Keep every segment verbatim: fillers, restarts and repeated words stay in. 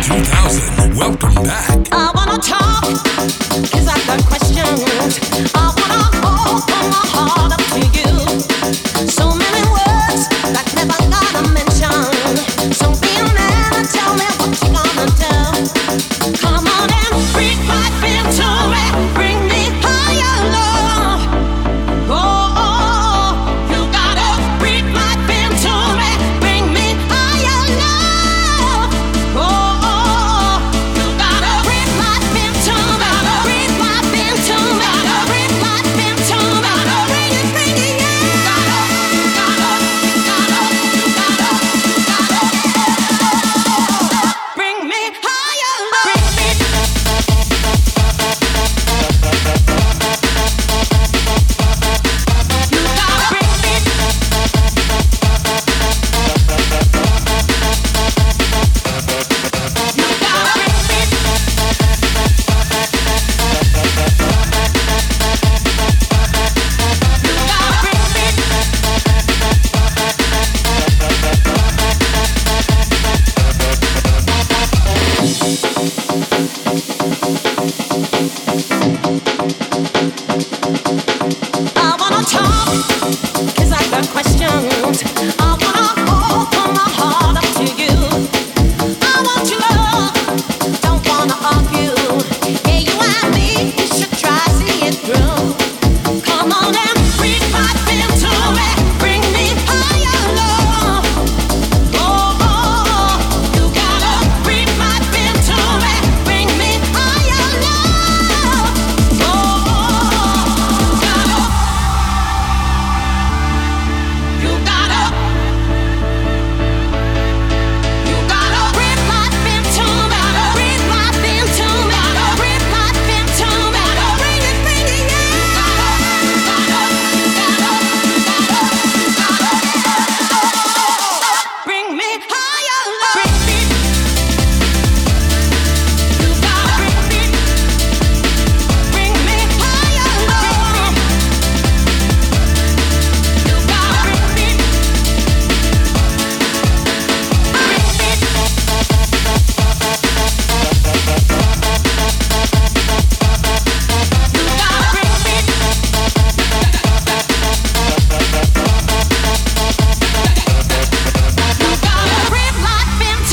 two thousand. Welcome back. I wanna talk, 'cause I've got questions. I wanna open my heart up to you. So many words that never got a mention. So be a man and tell me what you gonna do. Come on and breathe right into me. Bring me higher, love. Oh, oh, you gotta breathe right into me. Bring me higher, love. Oh, oh, you gotta breathe right into me. Breathe right into me. Breathe right into me. Bring it, bring it, yeah. You gotta, you gotta, you gotta, you gotta, you gotta bring me higher, love. Bring me. You gotta bring me. You gotta bring me. You gotta bring me. I wanna talk, 'cause I got questions. I wanna open my heart up to you. I want your love, don't wanna argue. Yeah, you and me, we should try, see it through. Come on and breathe right into me. Bring me higher, love. Oh, oh, you gotta breathe right into me. Bring me higher, love. Oh, oh, gotta, you gotta, you gotta breathe right into me. Breathe right into me. Breathe right into me. Bring it, bring it, yeah. You gotta, you gotta, you gotta, you gotta bring me higher, love. Bring me. You gotta bring me. Bring me higher, love. You gotta bring me. Bring me. You gotta breathe life into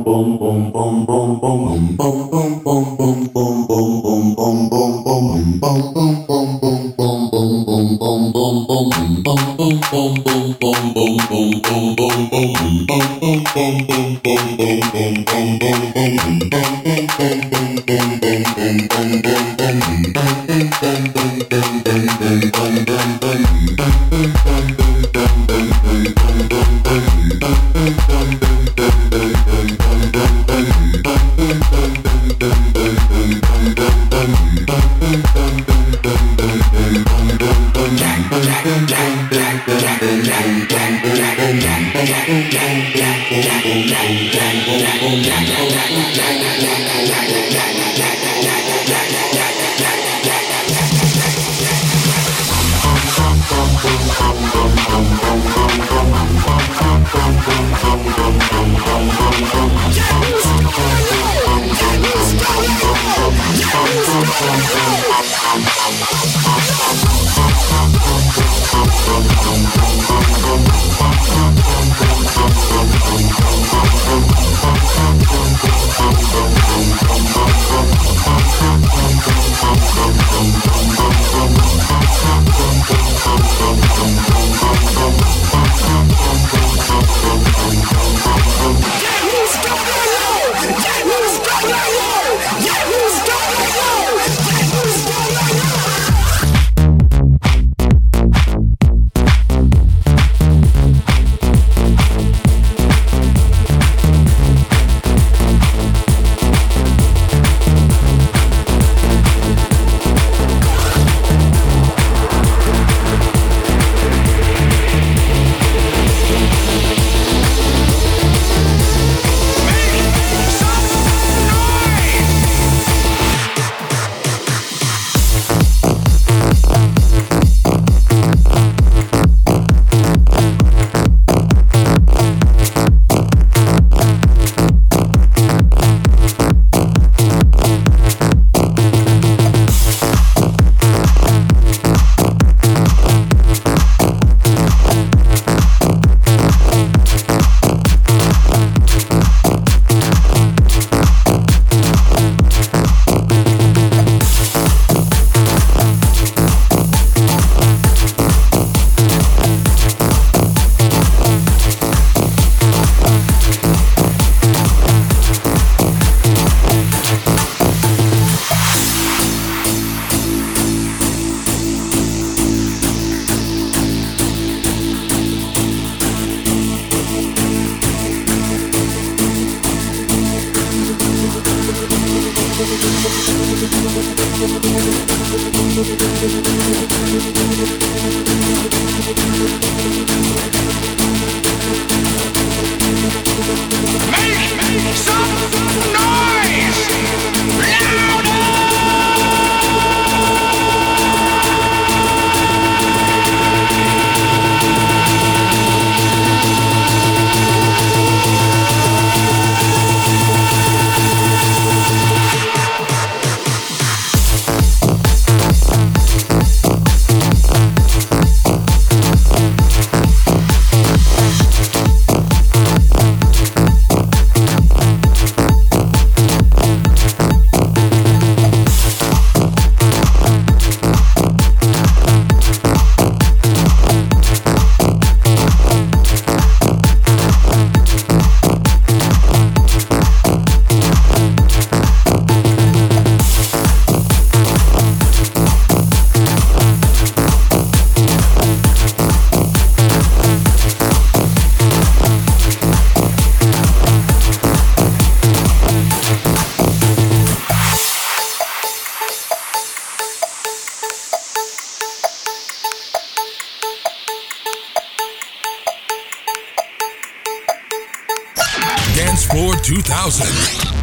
Dance Floor two thousand.